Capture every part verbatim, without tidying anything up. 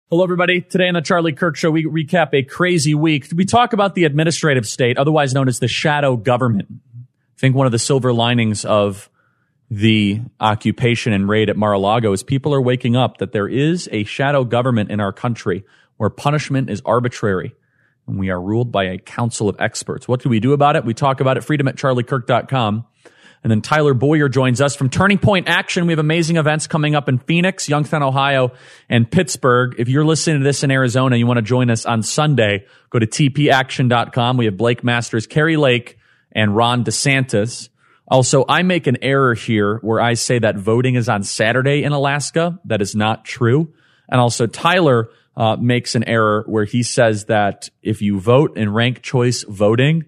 Hello, everybody. Today on the Charlie Kirk Show, we recap a crazy week. We talk about the administrative state, otherwise known as the shadow government. I think one of the silver linings of the occupation and raid at Mar-a-Lago is people are waking up that there is a shadow government in our country where punishment is arbitrary and we are ruled by a council of experts. What do we do about it? We talk about it, freedom at charlie kirk dot com. And then Tyler Boyer joins us from Turning Point Action. We have amazing events coming up in Phoenix, Youngstown, Ohio, and Pittsburgh. If you're listening to this in Arizona and you want to join us on Sunday, go to t p action dot com. We have Blake Masters, Carrie Lake, and Ron DeSantis. Also, I make an error here where I say that voting is on Saturday in Alaska. That is not true. And also, Tyler uh, makes an error where he says that if you vote in ranked choice voting,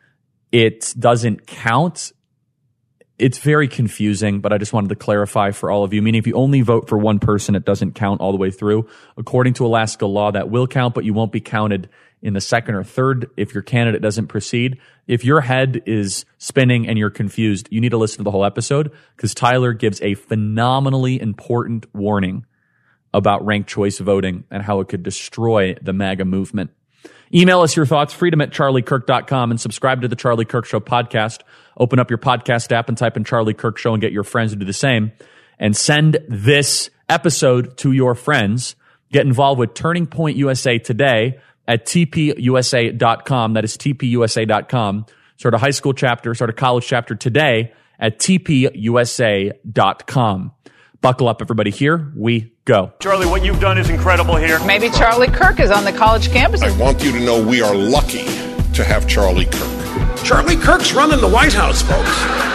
it doesn't count. It's very confusing, but I just wanted to clarify for all of you. Meaning if you only vote for one person, it doesn't count all the way through. According to Alaska law, that will count, but you won't be counted in the second or third if your candidate doesn't proceed. If your head is spinning and you're confused, you need to listen to the whole episode because Tyler gives a phenomenally important warning about ranked choice voting and how it could destroy the MAGA movement. Email us your thoughts, freedom at charlie kirk dot com, and subscribe to the Charlie Kirk Show podcast. Open up your podcast app and type in Charlie Kirk Show and get your friends to do the same. And send this episode to your friends. Get involved with Turning Point U S A today at t p u s a dot com. That is t p u s a dot com. Start a high school chapter, start a college chapter today at t p u s a dot com. Buckle up, everybody. Here we go. Charlie, what you've done is incredible here. Maybe Charlie Kirk is on the college campus. I want you to know we are lucky to have Charlie Kirk. Charlie Kirk's running the White House, folks.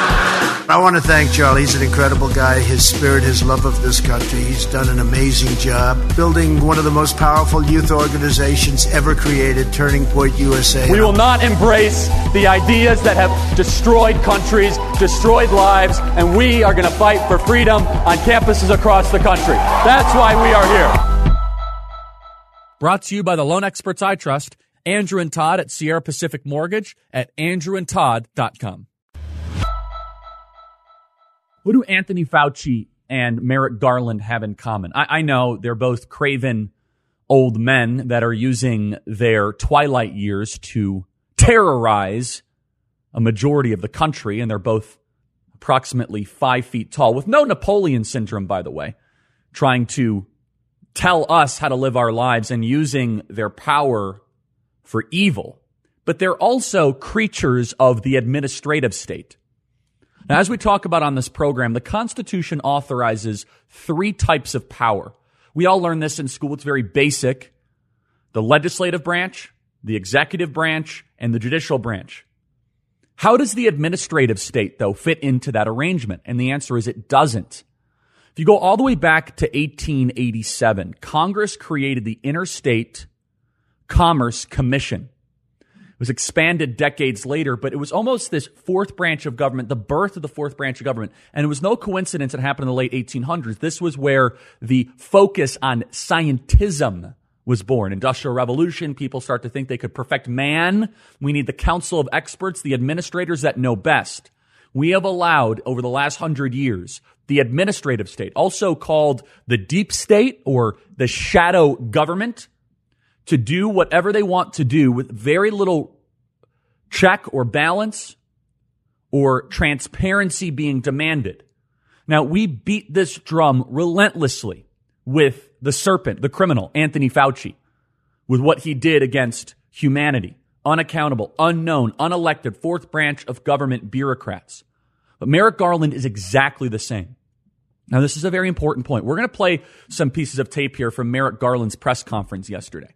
I want to thank Charlie. He's an incredible guy. His spirit, his love of this country. He's done an amazing job building one of the most powerful youth organizations ever created, Turning Point U S A. We will not embrace the ideas that have destroyed countries, destroyed lives, and we are going to fight for freedom on campuses across the country. That's why we are here. Brought to you by the loan experts I trust, Andrew and Todd at Sierra Pacific Mortgage at andrew and todd dot com. What do Anthony Fauci and Merrick Garland have in common? I, I know they're both craven old men that are using their twilight years to terrorize a majority of the country, and they're both approximately five feet tall, with no Napoleon syndrome, by the way, trying to tell us how to live our lives and using their power for evil. But they're also creatures of the administrative state. Now, as we talk about on this program, the Constitution authorizes three types of power. We all learn this in school. It's very basic. The legislative branch, the executive branch, and the judicial branch. How does the administrative state, though, fit into that arrangement? And the answer is it doesn't. If you go all the way back to eighteen eighty-seven, Congress created the Interstate Commerce Commission. It was expanded decades later, but it was almost this fourth branch of government, the birth of the fourth branch of government. And it was no coincidence it happened in the late eighteen hundreds. This was where the focus on scientism was born. Industrial Revolution, people start to think they could perfect man. We need the council of experts, the administrators that know best. We have allowed, over the last hundred years, the administrative state, also called the deep state or the shadow government, to do whatever they want to do with very little check or balance or transparency being demanded. Now, we beat this drum relentlessly with the serpent, the criminal, Anthony Fauci, with what he did against humanity. Unaccountable, unknown, unelected, fourth branch of government bureaucrats. But Merrick Garland is exactly the same. Now, this is a very important point. We're going to play some pieces of tape here from Merrick Garland's press conference yesterday.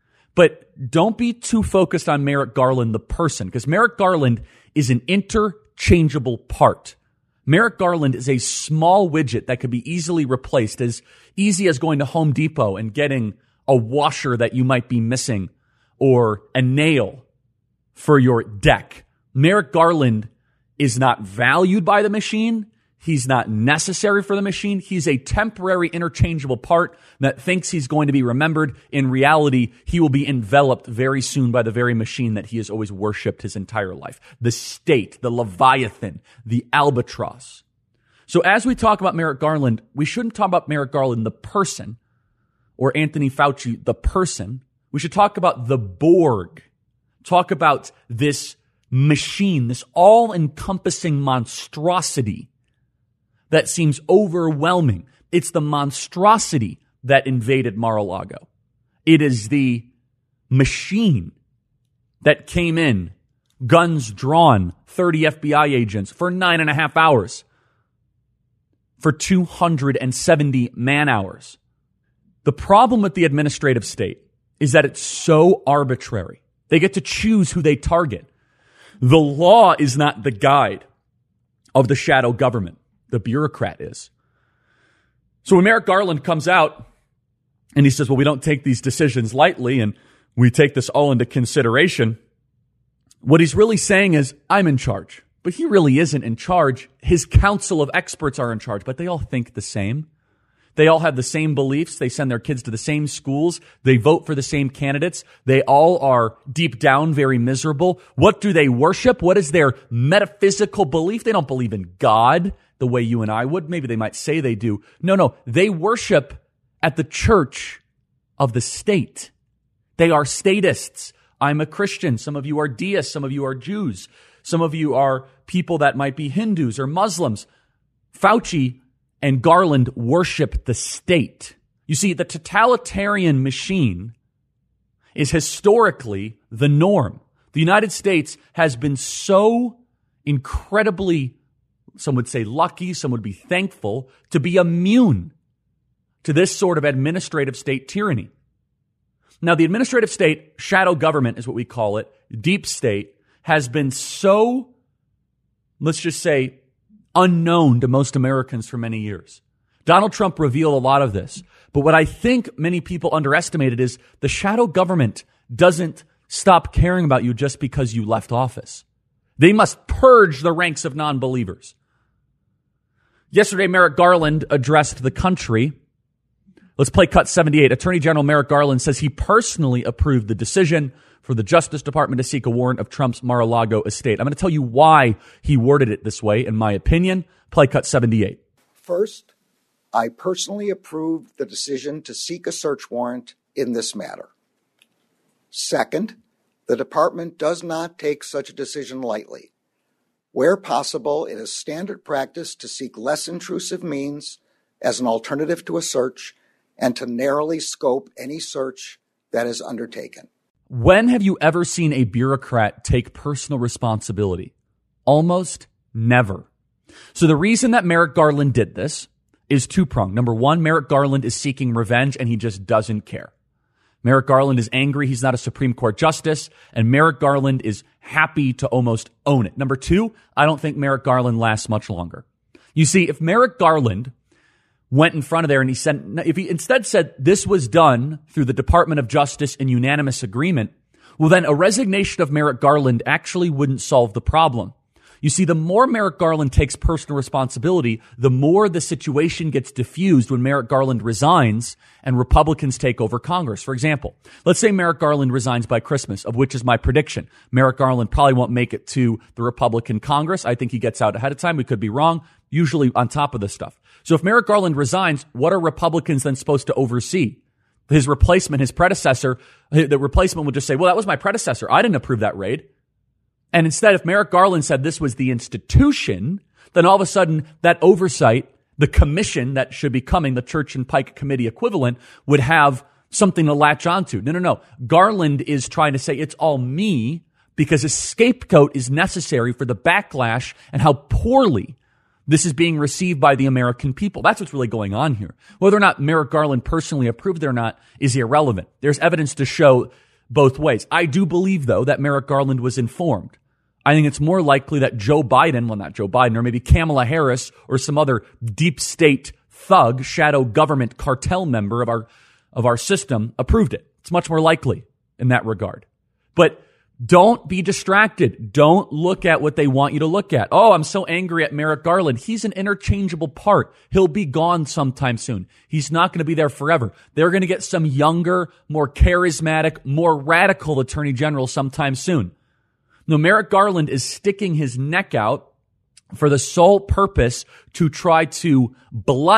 But don't be too focused on Merrick Garland, the person, because Merrick Garland is an interchangeable part. Merrick Garland is a small widget that could be easily replaced, as easy as going to Home Depot and getting a washer that you might be missing or a nail for your deck. Merrick Garland is not valued by the machine. He's not necessary for the machine. He's a temporary interchangeable part that thinks he's going to be remembered. In reality, he will be enveloped very soon by the very machine that he has always worshipped his entire life. The state, the Leviathan, the albatross. So as we talk about Merrick Garland, we shouldn't talk about Merrick Garland, the person, or Anthony Fauci, the person. We should talk about the Borg. Talk about this machine, this all-encompassing monstrosity that seems overwhelming. It's the monstrosity that invaded Mar-a-Lago. It is the machine that came in, guns drawn, thirty F B I agents for nine and a half hours, for two hundred seventy man hours. The problem with the administrative state is that it's so arbitrary. They get to choose who they target. The law is not the guide of the shadow government. The bureaucrat is. So when Merrick Garland comes out and he says, well, we don't take these decisions lightly and we take this all into consideration, what he's really saying is, I'm in charge. But he really isn't in charge. His council of experts are in charge, but they all think the same. They all have the same beliefs. They send their kids to the same schools. They vote for the same candidates. They all are deep down very miserable. What do they worship? What is their metaphysical belief? They don't believe in God the way you and I would. Maybe they might say they do. No, no. They worship at the church of the state. They are statists. I'm a Christian. Some of you are deists. Some of you are Jews. Some of you are people that might be Hindus or Muslims. Fauci and Garland worship the state. You see, the totalitarian machine is historically the norm. The United States has been so incredibly, some would say lucky, some would be thankful, to be immune to this sort of administrative state tyranny. Now, the administrative state, shadow government is what we call it, deep state, has been so, let's just say, unknown to most Americans for many years. Donald Trump revealed a lot of this. But what I think many people underestimated is the shadow government doesn't stop caring about you just because you left office. They must purge the ranks of non-believers. Yesterday, Merrick Garland addressed the country. Let's play cut seventy-eight. Attorney General Merrick Garland says he personally approved the decision for the Justice Department to seek a warrant of Trump's Mar-a-Lago estate. I'm going to tell you why he worded it this way, in my opinion. Play cut seventy-eight. First, I personally approved the decision to seek a search warrant in this matter. Second, the department does not take such a decision lightly. Where possible, it is standard practice to seek less intrusive means as an alternative to a search and to narrowly scope any search that is undertaken. When have you ever seen a bureaucrat take personal responsibility? Almost never. So the reason that Merrick Garland did this is two-pronged. Number one, Merrick Garland is seeking revenge and he just doesn't care. Merrick Garland is angry. He's not a Supreme Court justice. And Merrick Garland is happy to almost own it. Number two, I don't think Merrick Garland lasts much longer. You see, if Merrick Garland went in front of there and he said, if he instead said this was done through the Department of Justice in unanimous agreement, well, then a resignation of Merrick Garland actually wouldn't solve the problem. You see, the more Merrick Garland takes personal responsibility, the more the situation gets diffused when Merrick Garland resigns and Republicans take over Congress. For example, let's say Merrick Garland resigns by Christmas, of which is my prediction. Merrick Garland probably won't make it to the Republican Congress. I think he gets out ahead of time. We could be wrong, usually on top of this stuff. So if Merrick Garland resigns, what are Republicans then supposed to oversee? His replacement, his predecessor, the replacement would just say, well, that was my predecessor. I didn't approve that raid. And instead, if Merrick Garland said this was the institution, then all of a sudden that oversight, the commission that should be coming, the Church and Pike Committee equivalent, would have something to latch onto. No, no, no. Garland is trying to say it's all me because a scapegoat is necessary for the backlash and how poorly this is being received by the American people. That's what's really going on here. Whether or not Merrick Garland personally approved it or not is irrelevant. There's evidence to show both ways. I do believe, though, that Merrick Garland was informed. I think it's more likely that Joe Biden, well, not Joe Biden, or maybe Kamala Harris or some other deep state thug, shadow government cartel member of our of our system approved it. It's much more likely in that regard. But don't be distracted. Don't look at what they want you to look at. Oh, I'm so angry at Merrick Garland. He's an interchangeable part. He'll be gone sometime soon. He's not going to be there forever. They're going to get some younger, more charismatic, more radical attorney general sometime soon. No, Merrick Garland is sticking his neck out for the sole purpose to try to blunt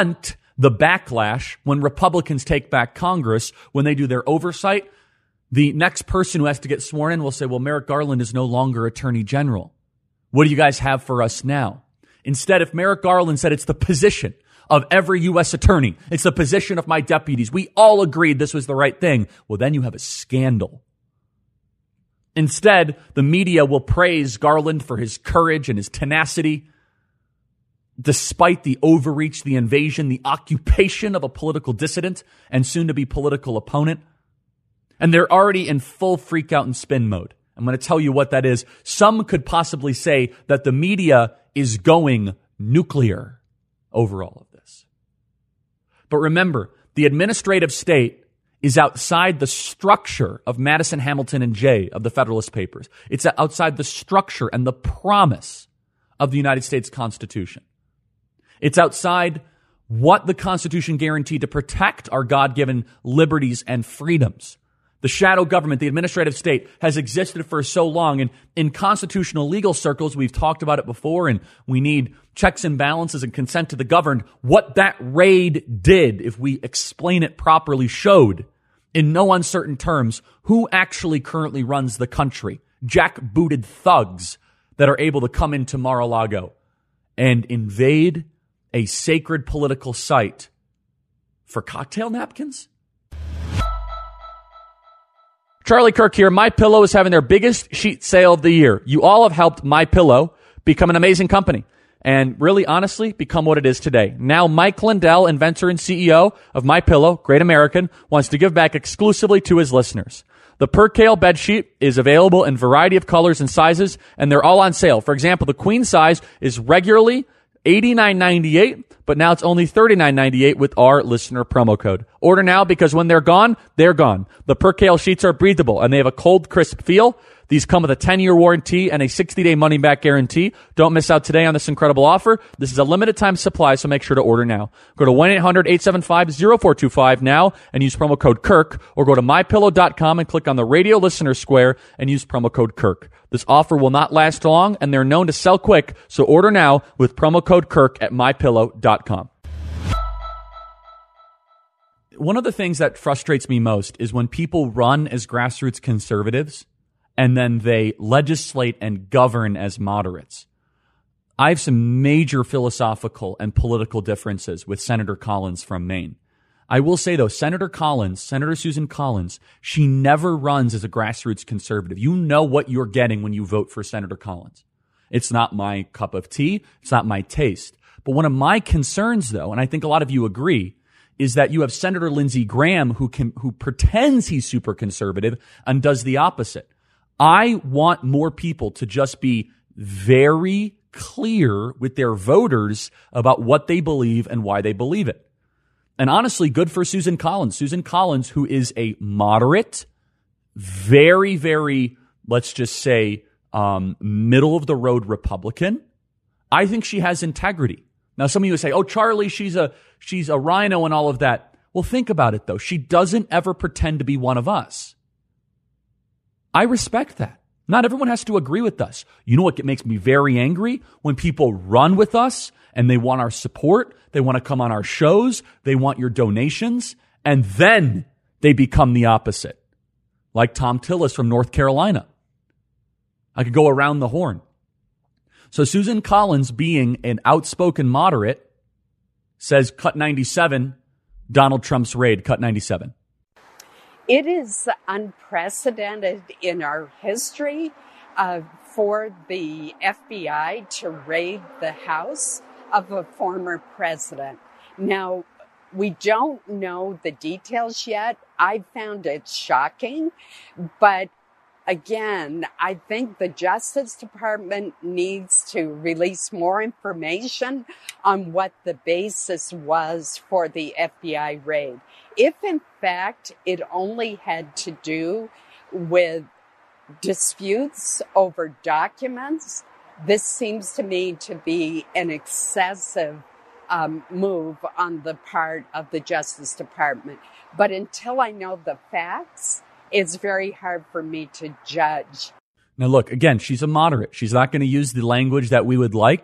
The backlash when Republicans take back Congress, when they do their oversight, the next person who has to get sworn in will say, well, Merrick Garland is no longer Attorney General. What do you guys have for us now? Instead, if Merrick Garland said it's the position of every U S attorney, it's the position of my deputies, we all agreed this was the right thing, well, then you have a scandal. Instead, the media will praise Garland for his courage and his tenacity, despite the overreach, the invasion, the occupation of a political dissident and soon-to-be political opponent. And they're already in full freak-out and spin mode. I'm going to tell you what that is. Some could possibly say that the media is going nuclear over all of this. But remember, the administrative state is outside the structure of Madison, Hamilton, and Jay of the Federalist Papers. It's outside the structure and the promise of the United States Constitution. It's outside what the Constitution guaranteed to protect our God-given liberties and freedoms. The shadow government, the administrative state, has existed for so long. And in constitutional legal circles, we've talked about it before, and we need checks and balances and consent to the governed. What that raid did, if we explain it properly, showed in no uncertain terms who actually currently runs the country. Jackbooted thugs that are able to come into Mar-a-Lago and invade a sacred political site for cocktail napkins? Charlie Kirk here. MyPillow is having their biggest sheet sale of the year. You all have helped MyPillow become an amazing company and really, honestly, become what it is today. Now, Mike Lindell, inventor and C E O of MyPillow, Great American, wants to give back exclusively to his listeners. The Percale bedsheet is available in a variety of colors and sizes, and they're all on sale. For example, the queen size is regularly eighty-nine ninety-eight, but now it's only thirty-nine ninety-eight with our listener promo code. Order now because when they're gone, they're gone. The Percale sheets are breathable and they have a cold, crisp feel. These come with a ten-year warranty and a sixty-day money-back guarantee. Don't miss out today on this incredible offer. This is a limited-time supply, so make sure to order now. Go to one eight hundred eight seven five zero four two five now and use promo code Kirk, or go to my pillow dot com and click on the radio listener square and use promo code Kirk. This offer will not last long, and they're known to sell quick, so order now with promo code Kirk at my pillow dot com. One of the things that frustrates me most is when people run as grassroots conservatives and then they legislate and govern as moderates. I have some major philosophical and political differences with Senator Collins from Maine. I will say, though, Senator Collins, Senator Susan Collins, she never runs as a grassroots conservative. You know what you're getting when you vote for Senator Collins. It's not my cup of tea. It's not my taste. But one of my concerns, though, and I think a lot of you agree, is that you have Senator Lindsey Graham who can, who pretends he's super conservative and does the opposite. I want more people to just be very clear with their voters about what they believe and why they believe it. And honestly, good for Susan Collins. Susan Collins, who is a moderate, very, very, let's just say, um, middle-of-the-road Republican. I think she has integrity. Now, some of you would say, oh, Charlie, she's a she's a rhino and all of that. Well, think about it, though. She doesn't ever pretend to be one of us. I respect that. Not everyone has to agree with us. You know what makes me very angry? When people run with us and they want our support, they want to come on our shows, they want your donations, and then they become the opposite. Like Tom Tillis from North Carolina. I could go around the horn. So Susan Collins, being an outspoken moderate, says cut ninety-seven, Donald Trump's raid, cut ninety-seven. It is unprecedented in our history uh, for the F B I to raid the house of a former president. Now, we don't know the details yet. I found it shocking, but again, I think the Justice Department needs to release more information on what the basis was for the F B I raid. If, in fact, it only had to do with disputes over documents, this seems to me to be an excessive um, move on the part of the Justice Department. But until I know the facts, it's very hard for me to judge. Now, look, again, she's a moderate. She's not going to use the language that we would like.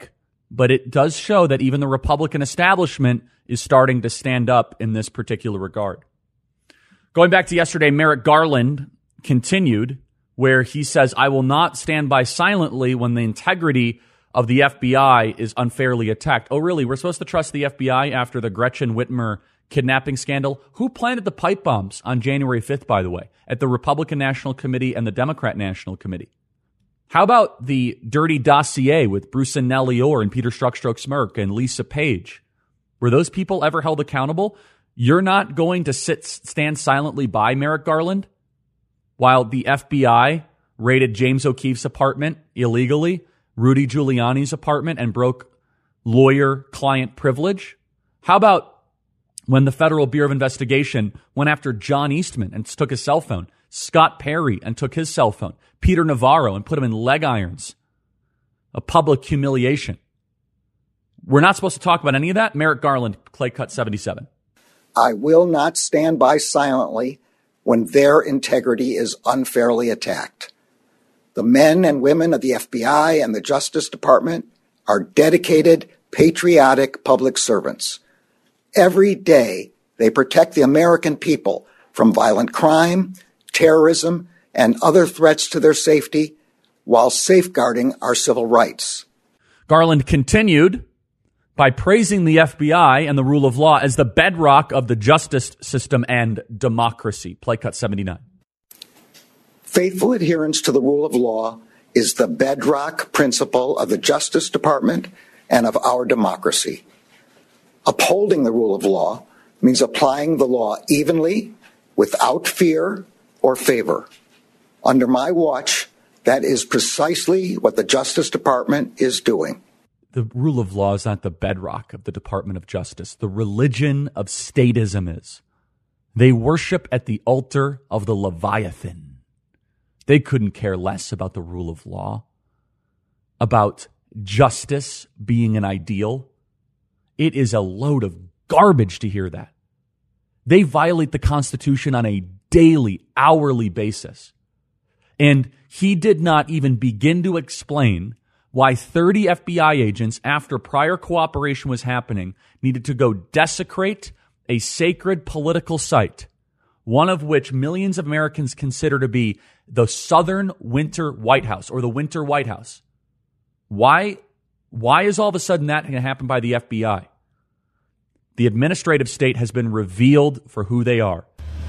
but it does show that even the Republican establishment is starting to stand up in this particular regard. Going back to yesterday, Merrick Garland continued where he says, I will not stand by silently when the integrity of the F B I is unfairly attacked. Oh, really? We're supposed to trust the F B I after the Gretchen Whitmer kidnapping scandal? Who planted the pipe bombs on January fifth, by the way, at the Republican National Committee and the Democrat National Committee? How about the dirty dossier with Bruce and Nellie Orr and Peter Strzok Strzok Smirk and Lisa Page? Were those people ever held accountable? You're not going to sit stand silently by Merrick Garland while the F B I raided James O'Keefe's apartment illegally, Rudy Giuliani's apartment, and broke lawyer-client privilege? How about when the Federal Bureau of Investigation went after John Eastman and took his cell phone, Scott Perry and took his cell phone, Peter Navarro and put him in leg irons? A public humiliation. We're not supposed to talk about any of that. Merrick Garland, Clay Cut seventy-seven. I will not stand by silently when their integrity is unfairly attacked. The men and women of the F B I and the Justice Department are dedicated, patriotic public servants. Every day, they protect the American people from violent crime, terrorism, and other threats to their safety while safeguarding our civil rights. Garland continued by praising the F B I and the rule of law as the bedrock of the justice system and democracy. Play Cut seventy-nine. Faithful adherence to the rule of law is the bedrock principle of the Justice Department and of our democracy. Upholding the rule of law means applying the law evenly, without fear or favor. Under my watch, that is precisely what the Justice Department is doing. The rule of law is not the bedrock of the Department of Justice. The religion of statism is. They worship at the altar of the Leviathan. They couldn't care less about the rule of law, about justice being an ideal. It is a load of garbage to hear that. They violate the Constitution on a daily, hourly basis. And he did not even begin to explain why thirty F B I agents, after prior cooperation was happening, needed to go desecrate a sacred political site, one of which millions of Americans consider to be the Southern Winter White House, or the Winter White House. Why, why is all of a sudden that going to happen by the F B I? The administrative state has been revealed for who they are.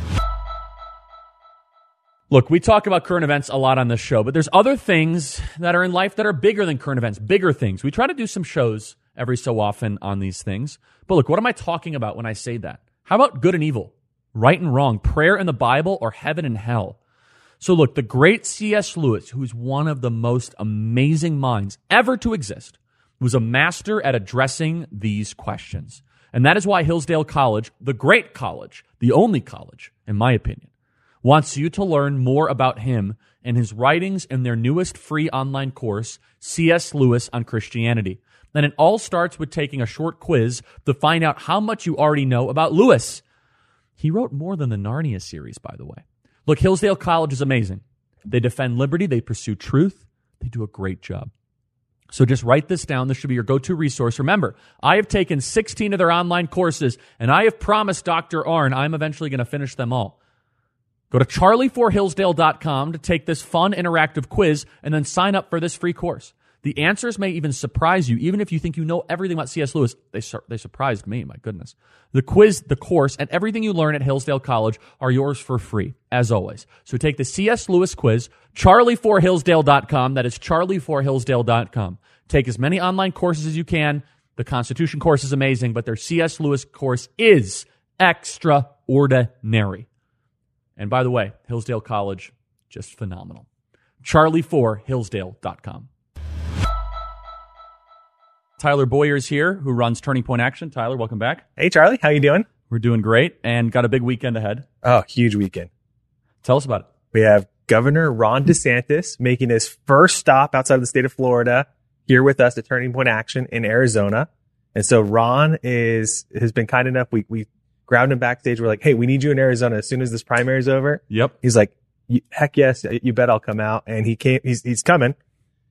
Look, we talk about current events a lot on this show, but there's other things that are in life that are bigger than current events, bigger things. We try to do some shows every so often on these things. But look, what am I talking about when I say that? How about good and evil, right and wrong, prayer in the Bible, or heaven and hell? So look, the great C S Lewis, who's one of the most amazing minds ever to exist, was a master at addressing these questions. And that is why Hillsdale College, the great college, the only college, in my opinion, wants you to learn more about him and his writings in their newest free online course, C S Lewis on Christianity. And it all starts with taking a short quiz to find out how much you already know about Lewis. He wrote more than the Narnia series, by the way. Look, Hillsdale College is amazing. They defend liberty. They pursue truth. They do a great job. So just write this down. This should be your go-to resource. Remember, I have taken sixteen of their online courses, and I have promised Doctor Arn I'm eventually going to finish them all. Go to charlie for hillsdale dot com to take this fun, interactive quiz, and then sign up for this free course. The answers may even surprise you, even if you think you know everything about C S Lewis. They sur- they surprised me, my goodness. The quiz, the course, and everything you learn at Hillsdale College are yours for free, as always. So take the C S Lewis quiz, charlie for hillsdale dot com. That is charlie for hillsdale dot com. Take as many online courses as you can. The Constitution course is amazing, but their C S Lewis course is extraordinary. And by the way, Hillsdale College, just phenomenal. charlie for hillsdale dot com. Tyler Boyer's here, who runs Turning Point Action. Tyler, welcome back. Hey, Charlie. How you doing? We're doing great and got a big weekend ahead. Oh, huge weekend. Tell us about it. We have Governor Ron DeSantis making his first stop outside of the state of Florida here with us at Turning Point Action in Arizona. And so Ron is has been kind enough. We we grabbed him backstage. We're like, hey, we need you in Arizona as soon as this primary is over. Yep. He's like, heck yes, you bet I'll come out. And he came. He's he's coming.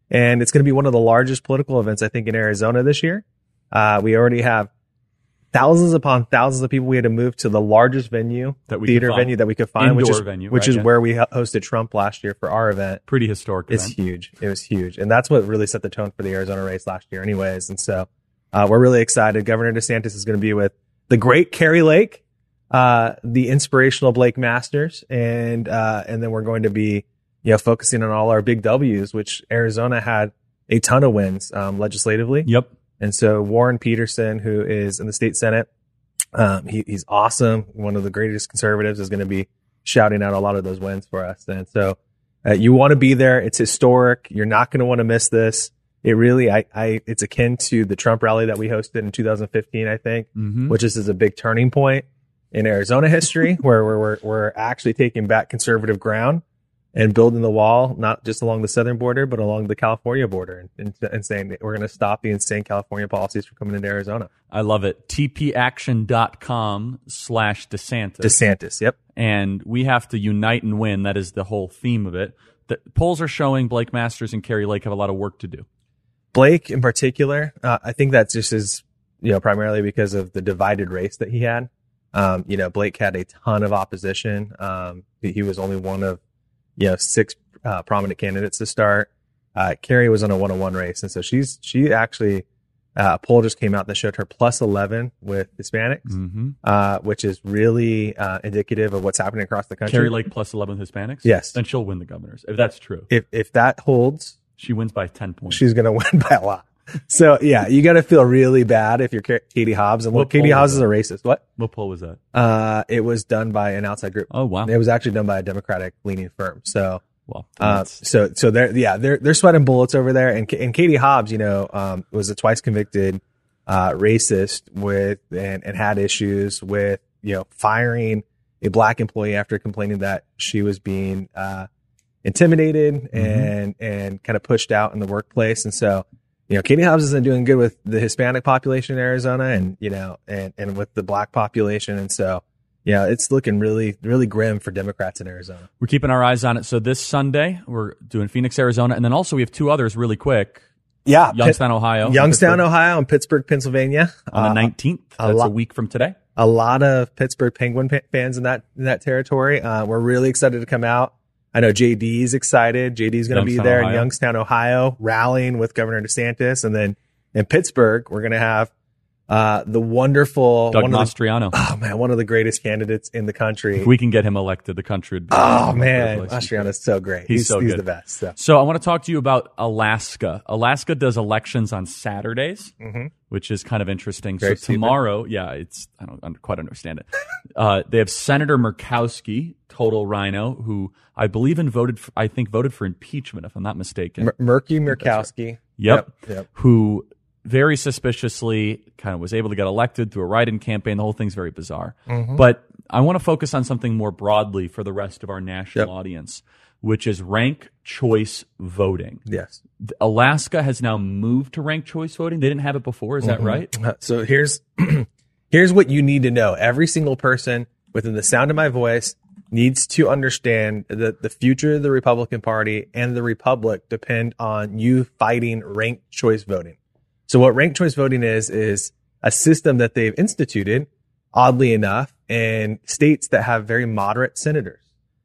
And it's going to be one of the largest political events, I think, in Arizona this year. Uh, we already have thousands upon thousands of people. We had to move to the largest venue, that we theater venue that we could find, Indoor which is, venue, which right, is yeah. where we hosted Trump last year for our event. Pretty historic It's event. huge. It was huge. And that's what really set the tone for the Arizona race last year anyways. And so uh, we're really excited. Governor DeSantis is going to be with the great Kari Lake, uh, the inspirational Blake Masters. And, uh, and then we're going to be, you know, focusing on all our big W's, which Arizona had a ton of wins, um, legislatively. Yep. And so Warren Peterson, who is in the state Senate, um, he, he's awesome. One of the greatest conservatives, is going to be shouting out a lot of those wins for us. And so uh, you want to be there. It's historic. You're not going to want to miss this. It really, I, I, it's akin to the Trump rally that we hosted in two thousand fifteen, I think, mm-hmm. which is, is a big turning point in Arizona history where we're, we're, we're actually taking back conservative ground and building the wall, not just along the southern border, but along the California border, and, and, and saying that we're going to stop the insane California policies from coming into Arizona. I love it. T P action dot com slash DeSantis. DeSantis, yep. And we have to unite and win. That is the whole theme of it. The polls are showing Blake Masters and Kari Lake have a lot of work to do. Blake in particular, uh, I think that's just his, you know, primarily because of the divided race that he had. Um, you know, Blake had a ton of opposition. Um, he, he was only one of, you know, six uh, prominent candidates to start. Uh, Kari was on a one-on-one race. And so she's, she actually, uh, a poll just came out that showed her plus eleven with Hispanics, mm-hmm. uh, which is really uh, indicative of what's happening across the country. Kari Lake plus eleven with Hispanics? Yes. Then she'll win the governors, if that's true. If, if that holds, she wins by ten points. She's going to win by a lot. So, yeah, you got to feel really bad if you're Katie Hobbs. And look, Katie Hobbs is a racist. What? What poll was that? Uh, it was done by an outside group. Oh, wow. It was actually done by a Democratic leaning firm. So, well, uh, so, so they're, yeah, they're, they're sweating bullets over there. And, and Katie Hobbs, you know, um, was a twice convicted, uh, racist with, and, and had issues with, you know, firing a black employee after complaining that she was being, uh, intimidated mm-hmm. and, and kind of pushed out in the workplace. And so, you know, Katie Hobbs isn't doing good with the Hispanic population in Arizona and, you know, and, and with the black population. And so, yeah, it's looking really, really grim for Democrats in Arizona. We're keeping our eyes on it. So this Sunday, we're doing Phoenix, Arizona. And then also we have two others really quick. Yeah. Youngstown, Ohio. Youngstown, Ohio, and Pittsburgh, Pennsylvania. On the nineteenth. Uh, That's a, lot, a week from today. A lot of Pittsburgh Penguin pa- fans in that, in that territory. Uh, we're really excited to come out. I know J D's excited. J D's going to be there Ohio. in Youngstown, Ohio, rallying with Governor DeSantis. And then in Pittsburgh, we're going to have uh, the wonderful Doug one Mastriano. Of the, oh man, one of the greatest candidates in the country. If we can get him elected, the country would be. Oh man, Mastriano's so great. He's, he's so he's good. the best. So. so I want to talk to you about Alaska. Alaska does elections on Saturdays, mm-hmm. which is kind of interesting. Very so tomorrow, stupid. yeah, it's I don't quite understand it. uh, they have Senator Murkowski, total rhino, who I believe in voted. For, I think voted for impeachment, if I'm not mistaken. M- Murky Murkowski. Right. Yep. Yep. yep. Who very suspiciously kind of was able to get elected through a write-in campaign. The whole thing's very bizarre. Mm-hmm. But I want to focus on something more broadly for the rest of our national yep. audience, which is ranked choice voting. Yes. Alaska has now moved to ranked choice voting. They didn't have it before. Is mm-hmm. that right? So here's here's what you need to know. Every single person within the sound of my voice needs to understand that the future of the Republican Party and the Republic depend on you fighting ranked choice voting. So what ranked choice voting is, is a system that they've instituted, oddly enough, in states that have very moderate senators.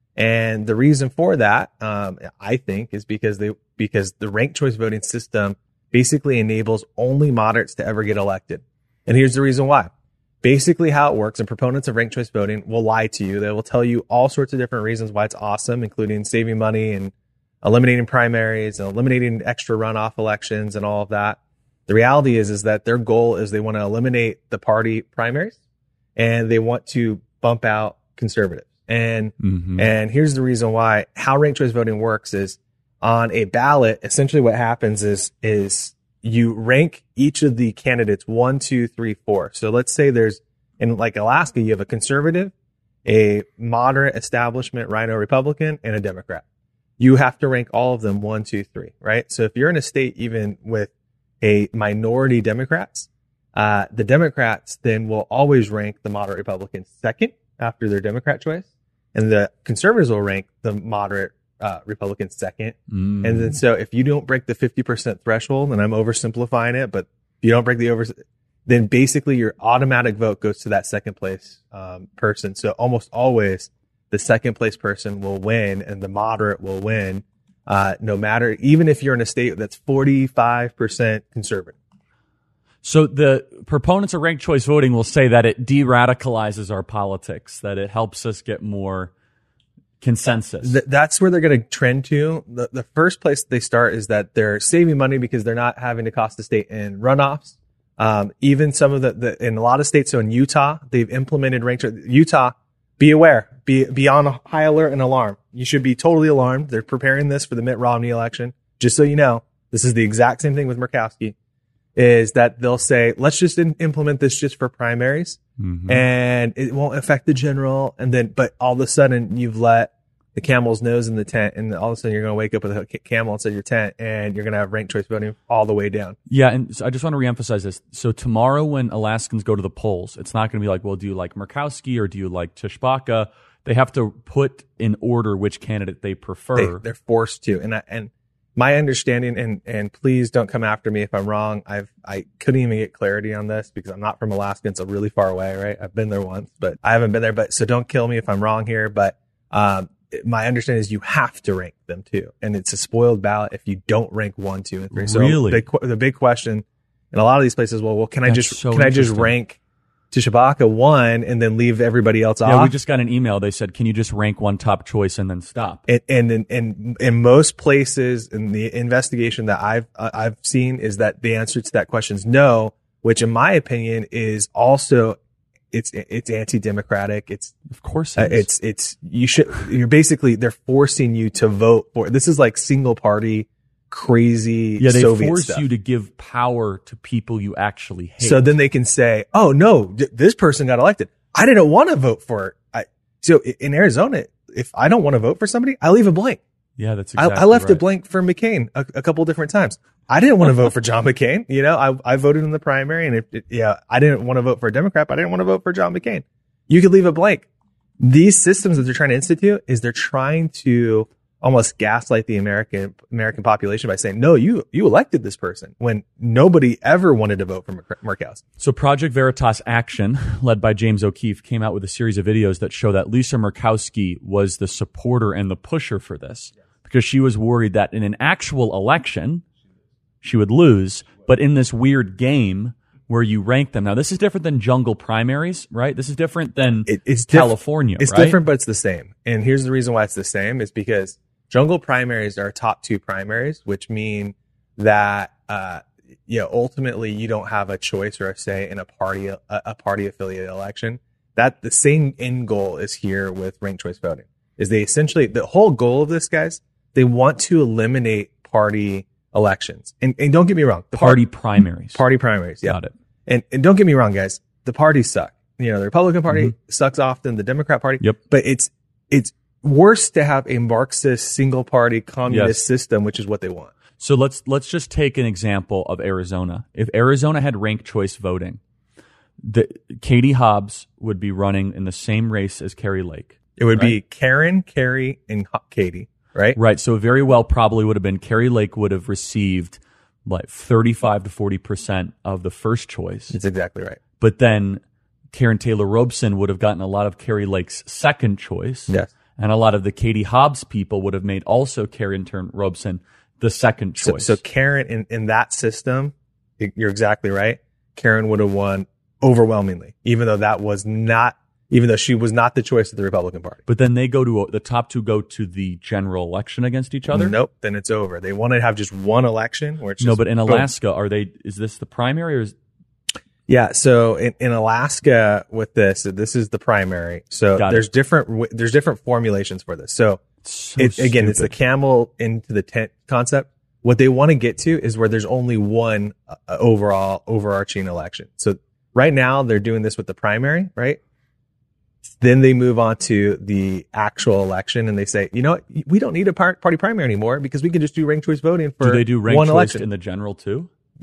And the reason for that, um, I think, is because they, because the ranked choice voting system basically enables only moderates to ever get elected. And here's the reason why. Basically how it works, and proponents of ranked choice voting will lie to you. They will tell you all sorts of different reasons why it's awesome, including saving money and eliminating primaries and eliminating extra runoff elections and all of that. The reality is, is that their goal is they want to eliminate the party primaries and they want to bump out conservatives. And, mm-hmm. and here's the reason why. How ranked choice voting works is on a ballot, essentially what happens is, is you rank each of the candidates one, two, three, four. So let's say there's, in like Alaska, you have a conservative, a moderate establishment rhino Republican, and a Democrat. You have to rank all of them one, two, three, right? So if you're in a state even with a minority Democrats, uh, the Democrats then will always rank the moderate Republicans second after their Democrat choice, and the conservatives will rank the moderate uh, Republicans second. Mm. And then so if you don't break the fifty percent threshold, and I'm oversimplifying it, but if you don't break the over, then basically your automatic vote goes to that second place um, person. So almost always the second place person will win and the moderate will win, uh, no matter, even if you're in a state that's forty-five percent conservative. So the proponents of ranked choice voting will say that it de-radicalizes our politics, that it helps us get more consensus. Th- that's where they're going to trend to. The, the first place they start is that they're saving money because they're not having to cost the state in runoffs. Um, even some of the, the, in a lot of states, so in Utah, they've implemented ranked choice. Utah, be aware, be, be on high alert and alarm. You should be totally alarmed. They're preparing this for the Mitt Romney election. Just so you know, this is the exact same thing with Murkowski. Is that they'll say, let's just in- implement this just for primaries, mm-hmm. and it won't affect the general. And then, but all of a sudden, you've let the camel's nose in the tent, and all of a sudden, you're going to wake up with a camel inside your tent, and you're going to have ranked choice voting all the way down. Yeah, and so I just want to reemphasize this. So tomorrow, when Alaskans go to the polls, it's not going to be like, well, do you like Murkowski or do you like Tishbaka? They have to put in order which candidate they prefer. They, they're forced to, and I, and. My understanding, and, and please don't come after me if I'm wrong. I've, I couldn't even get clarity on this because I'm not from Alaska. It's a really far away, right? I've been there once, but I haven't been there. But so don't kill me if I'm wrong here. But, um, my understanding is you have to rank them too. And it's a spoiled ballot if you don't rank one, two, and three. So really? the, the big question in a lot of these places, well, well, can I That's just, so can I just rank Tishbaka one and then leave everybody else yeah, off? we just got an email. They said, can you just rank one top choice and then stop? And, and in, in, in most places in the investigation that I've, uh, I've seen is that the answer to that question is no, which in my opinion is also, it's, it's anti-democratic. It's, of course it it uh, is. it's, it's, you should, you're basically, they're forcing you to vote for, this is like single party, crazy yeah, they Soviet force stuff. you to give power to people you actually hate. So then they can say, oh no, th- this person got elected. I didn't want to vote for it. I, so in Arizona, if I don't want to vote for somebody, I leave a blank. Yeah, that's exactly I, I left right. a blank for McCain a, a couple different times. I didn't want to vote for John McCain. You know, I, I voted in the primary, and it, it, yeah, I didn't want to vote for a Democrat, but I didn't want to vote for John McCain. You could leave a blank. These systems that they're trying to institute is they're trying to almost gaslight the American American population by saying, no, you you elected this person when nobody ever wanted to vote for Mur- Murkowski. So Project Veritas Action, led by James O'Keefe, came out with a series of videos that show that Lisa Murkowski was the supporter and the pusher for this because she was worried that in an actual election, she would lose. But in this weird game where you rank them, now this is different than jungle primaries, right? This is different than it, it's California, diff- It's right? different, but it's the same. And here's the reason why it's the same is because jungle primaries are top two primaries, which mean that, uh, you know, ultimately you don't have a choice or a say in a party, a, a party affiliated election. That the same end goal is here with ranked choice voting is they essentially, the whole goal of this, guys, they want to eliminate party elections. And, and don't get me wrong. The Party par- primaries. Party primaries. Yeah. Got it. And, and don't get me wrong, guys. The parties suck. You know, the Republican Party mm-hmm. sucks often. The Democrat Party. Yep. But it's, it's, worse to have a Marxist single party communist yes. system, which is what they want. So let's let's just take an example of Arizona. If Arizona had ranked choice voting, the, Katie Hobbs would be running in the same race as Carrie Lake. It would right? be Karen, Carrie, and Katie, right? Right. So very well probably would have been Carrie Lake would have received like thirty-five to forty percent of the first choice. That's exactly right. But then Karen Taylor Robeson would have gotten a lot of Carrie Lake's second choice. Yes. And a lot of the Katie Hobbs people would have made also Karen Turn Robeson the second choice. So, so Karen, in, in that system, you're exactly right. Karen would have won overwhelmingly, even though that was not, even though she was not the choice of the Republican Party. But then they go to, the top two go to the general election against each other? Nope. Then it's over. They want to have just one election. Where it's no, just, but in boom. Alaska, are they, is this the primary or is Yeah, so in, in Alaska with this, this is the primary. So Got there's it. different there's different formulations for this. So, so it, again, it's the stupid. camel into the tent concept. What they want to get to is where there's only one uh, overall overarching election. So right now they're doing this with the primary, right? Then they move on to the actual election and they say, you know what, we don't need a par- party primary anymore because we can just do ranked choice voting for Do they do ranked one choice election. in the general too? Yeah.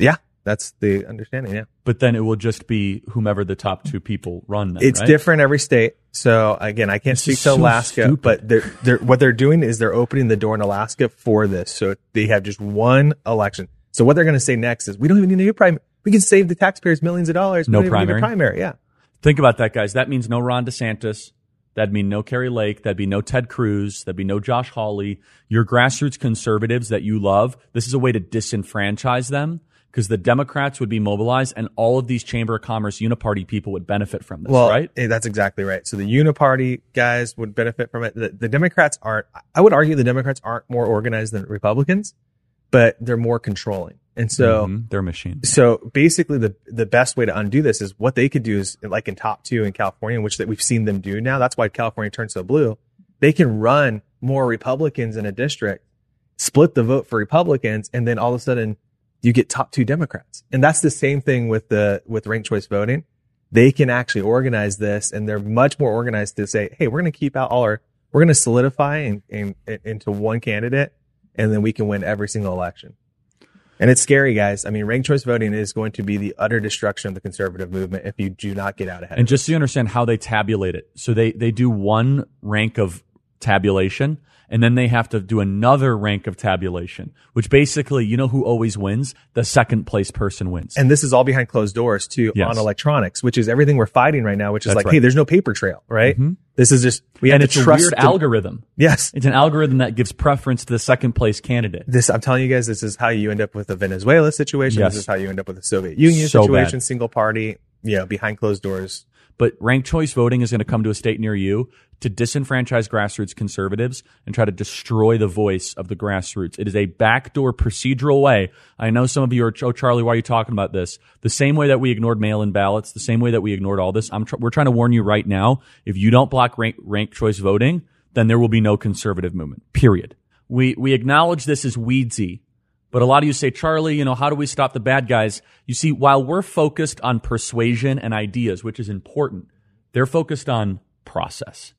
That's the understanding, yeah. But then it will just be whomever the top two people run. Then, it's right? different every state. So again, I can't This speak is to so Alaska, stupid. but they're, they're, what they're doing is they're opening the door in Alaska for this. So they have just one election. So what they're going to say next is, we don't even need a new primary. We can save the taxpayers millions of dollars. We No don't even need a primary? primary, yeah. Think about that, guys. That means no Ron DeSantis. That'd mean no Kerry Lake. That'd be no Ted Cruz. That'd be no Josh Hawley. Your grassroots conservatives that you love, this is a way to disenfranchise them, because the Democrats would be mobilized and all of these Chamber of Commerce uniparty people would benefit from this, Well, right? eh, that's exactly right. So the uniparty guys would benefit from it. The, the Democrats aren't, I would argue the Democrats aren't more organized than Republicans, but they're more controlling. And so, Mhm. They're machines. so basically the, the best way to undo this is what they could do is, like in top two in California, which that we've seen them do now. That's why California turned so blue. They can run more Republicans in a district, split the vote for Republicans, and then all of a sudden you get top two Democrats. And that's the same thing with the, with ranked choice voting. They can actually organize this, and they're much more organized to say, hey, we're going to keep out all our, we're going to solidify in, in, in, into one candidate, and then we can win every single election. And it's scary, guys. I mean, ranked choice voting is going to be the utter destruction of the conservative movement if you do not get out ahead. And just so you understand how they tabulate it. So they, they do one rank of tabulation, and then they have to do another rank of tabulation, which basically, you know who always wins? The second place person wins. And this is all behind closed doors too, Yes. on electronics, which is everything we're fighting right now, which is That's like, right. hey, there's no paper trail, right? Mhm. This is just, we have and to it's a trust weird the- algorithm. Yes. It's an algorithm that gives preference to the second place candidate. This, I'm telling you guys, this is how you end up with a Venezuela situation. Yes. This is how you end up with a Soviet Union So situation, bad. single party, you know, behind closed doors. But ranked choice voting is going to come to a state near you to disenfranchise grassroots conservatives and try to destroy the voice of the grassroots. It is a backdoor procedural way. I know some of you are, oh, Charlie, why are you talking about this? The same way that we ignored mail-in ballots, the same way that we ignored all this. I'm tr- we're trying to warn you right now. If you don't block rank, ranked choice voting, then there will be no conservative movement, period. We, we acknowledge this as weedsy. But a lot of you say, Charlie, you know, how do we stop the bad guys? You see, while we're focused on persuasion and ideas, which is important, they're focused on process.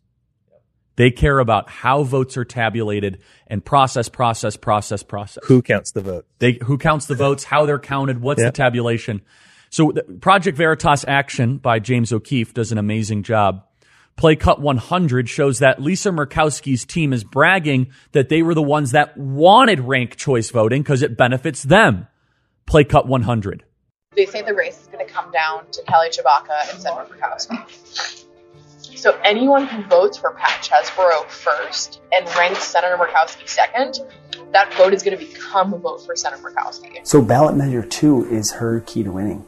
They care about how votes are tabulated and process, process, process, process. Who counts the vote? They, who counts the votes, how they're counted, what's Yep. the tabulation. So the Project Veritas Action by James O'Keefe does an amazing job. Play Cut one hundred shows that Lisa Murkowski's team is bragging that they were the ones that wanted ranked choice voting because it benefits them. Play Cut one hundred. They say the race is going to come down to Kelly Tshibaka and Senator Murkowski. So anyone who votes for Pat Chesborough first and ranks Senator Murkowski second, that vote is going to become a vote for Senator Murkowski. So ballot measure two is her key to winning.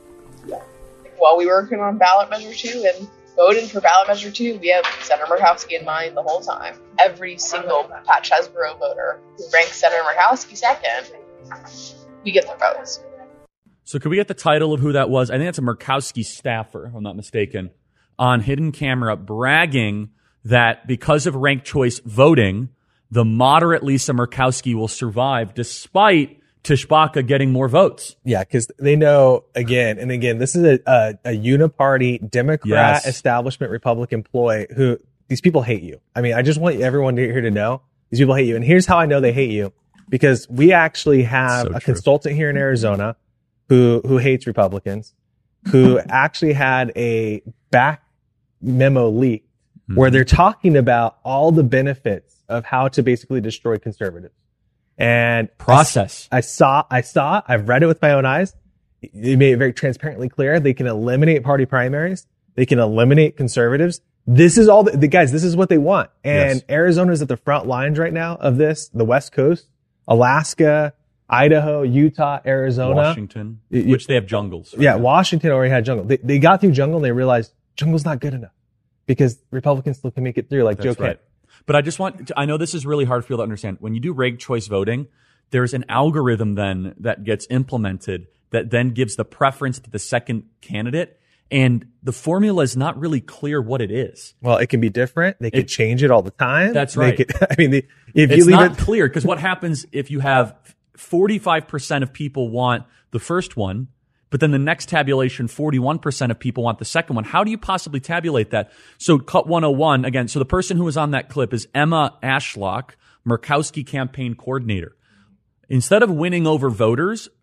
While we were working on ballot measure two and voting for ballot measure two, we have Senator Murkowski in mind the whole time. Every single Pat Chesborough voter who ranks Senator Murkowski second, we get their votes. So could we get the title of who that was? I think that's a Murkowski staffer, if I'm not mistaken, on hidden camera bragging that because of ranked choice voting, the moderate Lisa Murkowski will survive despite Tshibaka getting more votes. Yeah, because they know, again, and again, this is a, a, a uniparty Democrat Yes. establishment Republican ploy who, these people hate you. I mean, I just want everyone to, here to know, these people hate you. And here's how I know they hate you. Because we actually have So a true. consultant here in Arizona who, who hates Republicans, who actually had a back memo leak Mm-hmm. where they're talking about all the benefits of how to basically destroy conservatives. And Process. I, I saw, I saw, I've read it with my own eyes. They made it very transparently clear. They can eliminate party primaries. They can eliminate conservatives. This is all the, the guys, this is what they want. And Yes. Arizona is at the front lines right now of this, the West Coast, Alaska, Idaho, Utah, Arizona. Washington, Y- which they have jungles. right Yeah, now. Washington already had jungle. They, they got through jungle and they realized jungle's not good enough because Republicans still can make it through like That's Joe right. Kent. But I just want to, I know this is really hard for you to understand. When you do ranked choice voting, there's an algorithm then that gets implemented that then gives the preference to the second candidate. And the formula is not really clear what it is. Well, it can be different. They could It- change it all the time. That's They right. could- I mean, the, if It's you leave not it, clear because what happens if you have forty-five percent of people want the first one, but then the next tabulation, forty-one percent of people want the second one. How do you possibly tabulate that? So Cut one oh one, again, so the person who was on that clip is Emma Ashlock, Murkowski campaign coordinator. Instead of winning over voters,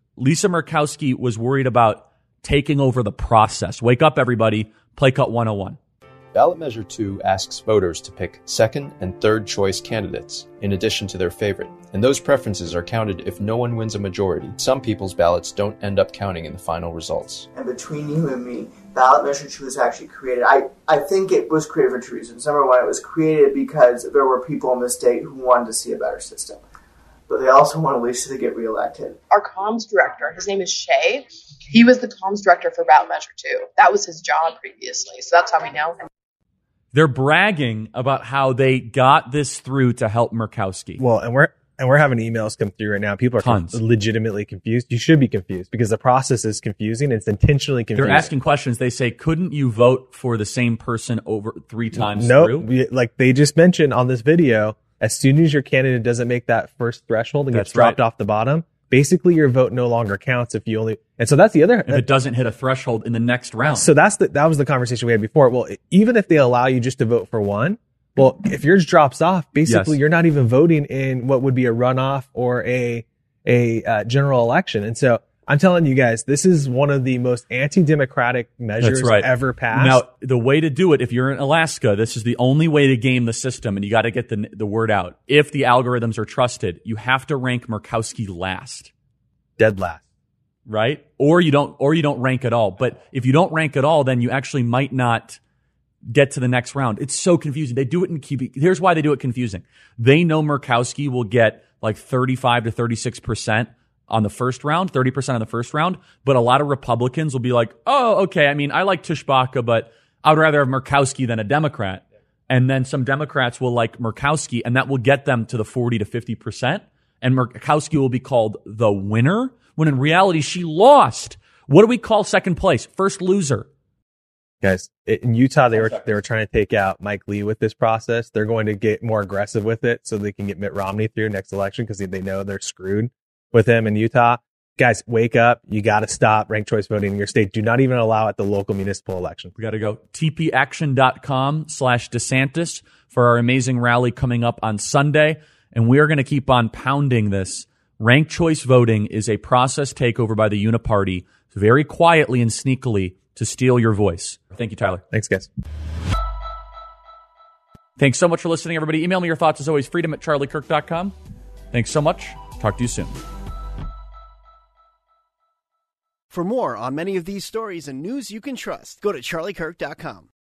Lisa Murkowski was worried about taking over the process. Wake up, everybody. Play Cut one oh one. Ballot Measure two asks voters to pick second and third choice candidates in addition to their favorite, and those preferences are counted if no one wins a majority. Some people's ballots don't end up counting in the final results. And between you and me, Ballot Measure two was actually created. I, I think it was created for two reasons. Number one, it was created because there were people in the state who wanted to see a better system, but they also wanted Lisa to get reelected. Our comms director, his name is Shay. He was the comms director for Ballot Measure two. That was his job previously, so that's how we know him. They're bragging about how they got this through to help Murkowski. Well, and we're and we're having emails come through right now. People are Tons. legitimately confused. You should be confused because the process is confusing. It's intentionally confusing. They're asking questions. They say, couldn't you vote for the same person over three times nope. through? We, like they just mentioned on this video, as soon as your candidate doesn't make that first threshold and That's gets dropped right. off the bottom, basically your vote no longer counts if you only, and so that's the other, if it doesn't hit a threshold in the next round. So that's the, that was the conversation we had before. Well, even if they allow you just to vote for one, well, if yours drops off, basically Yes. you're not even voting in what would be a runoff or a, a uh, general election. And so I'm telling you guys, this is one of the most anti-democratic measures That's right. ever passed. Now, the way to do it, if you're in Alaska, this is the only way to game the system, and you got to get the the word out. If the algorithms are trusted, you have to rank Murkowski last. Dead last. Right? Or you don't or you don't rank at all. But if you don't rank at all, then you actually might not get to the next round. It's so confusing. They do it in keep here's why they do it confusing. They know Murkowski will get like thirty-five to thirty-six percent on the first round, thirty percent on the first round, but a lot of Republicans will be like, "Oh, okay, I mean, I like Tishbaka, but I would rather have Murkowski than a Democrat." And then some Democrats will like Murkowski, and that will get them to the forty to fifty percent. And Murkowski will be called the winner, when in reality, she lost. What do we call second place? First loser. Guys, in Utah, they were they were trying to take out Mike Lee with this process. They're going to get more aggressive with it so they can get Mitt Romney through next election because they know they're screwed with him in Utah. Guys, wake up. You got to stop ranked choice voting in your state. Do not even allow it at the local municipal election. We got to go tpaction.com slash DeSantis for our amazing rally coming up on Sunday. And we are going to keep on pounding this. Ranked choice voting is a process takeover by the Uniparty very quietly and sneakily to steal your voice. Thank you, Tyler. Thanks, guys. Thanks so much for listening, everybody. Email me your thoughts as always, freedom at charlie kirk dot com. Thanks so much. Talk to you soon. For more on many of these stories and news you can trust, go to charlie kirk dot com.